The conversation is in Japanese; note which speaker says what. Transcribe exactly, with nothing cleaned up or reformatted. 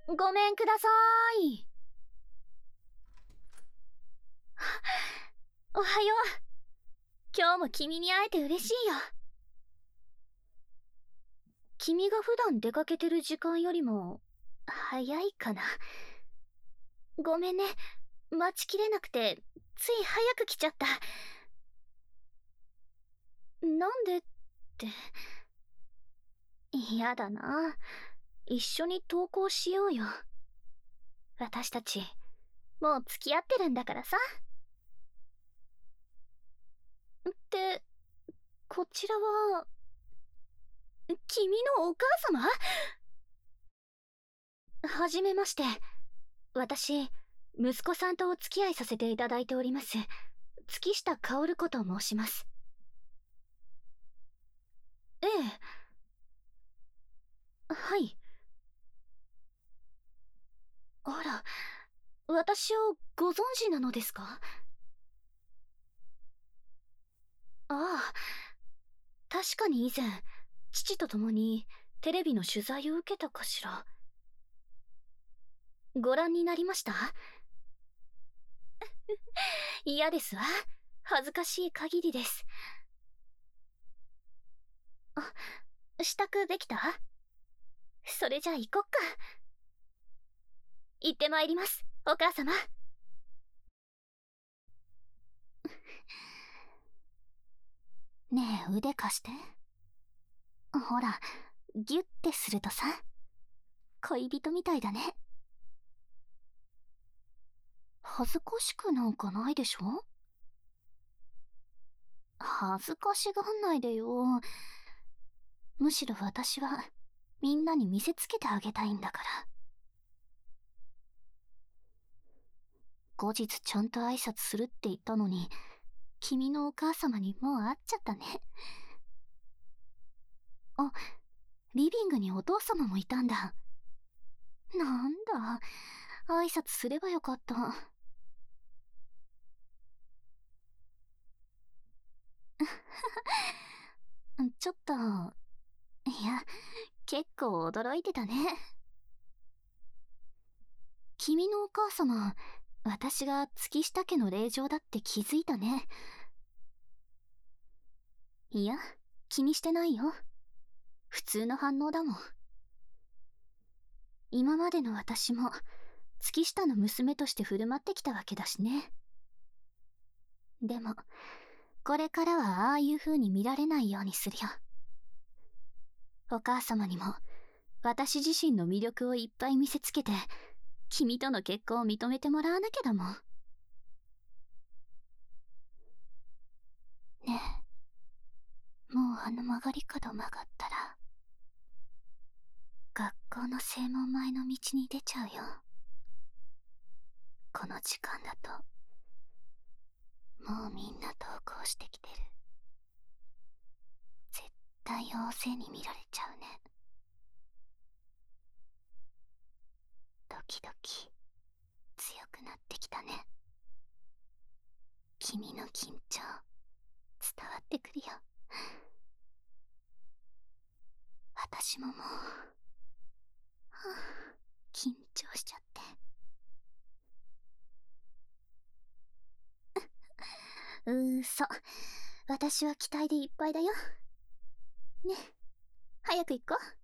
Speaker 1: ごめんください。おはよう。今日も君に会えて嬉しいよ。君が普段出かけてる時間よりも早いかな。ごめんね、待ちきれなくてつい早く来ちゃった。なんでって。嫌だな。一緒に登校しようよ。私たちもう付き合ってるんだからさ。って、こちらは君のお母様？はじめまして。私、息子さんとお付き合いさせていただいております、月下薫子と申します。ええ。はい。あら、私をご存知なのですか？ああ、確かに以前、父と共にテレビの取材を受けたかしら。ご覧になりました？嫌ですわ。恥ずかしい限りです。あ、支度できた？それじゃあ行こっか。行ってまいります、お母様。ねえ、腕貸して。ほら、ギュッてするとさ、恋人みたいだね。恥ずかしくなんかないでしょ？恥ずかしがんないでよ。むしろ私はみんなに見せつけてあげたいんだから。後日ちゃんと挨拶するって言ったのに、君のお母様にもう会っちゃったね。あ、リビングにお父様もいたんだ。なんだ、挨拶すればよかった。ちょっと、いや、結構驚いてたね。君のお母様、私が月下家の令嬢だって気づいたね。いや、気にしてないよ。普通の反応だもん。今までの私も月下の娘として振る舞ってきたわけだしね。でも、これからはああいう風に見られないようにするよ。お母様にも私自身の魅力をいっぱい見せつけて、君との結婚を認めてもらわなきゃだもん。ねえ、もうあの曲がり角曲がったら、学校の正門前の道に出ちゃうよ。この時間だと、もうみんな登校してきてる。絶対大勢に見られちゃうね。ドキドキ強くなってきたね。君の緊張伝わってくるよ。私ももう、はあ、緊張しちゃって。うーそ、私は期待でいっぱいだよ。ね、早く行こう。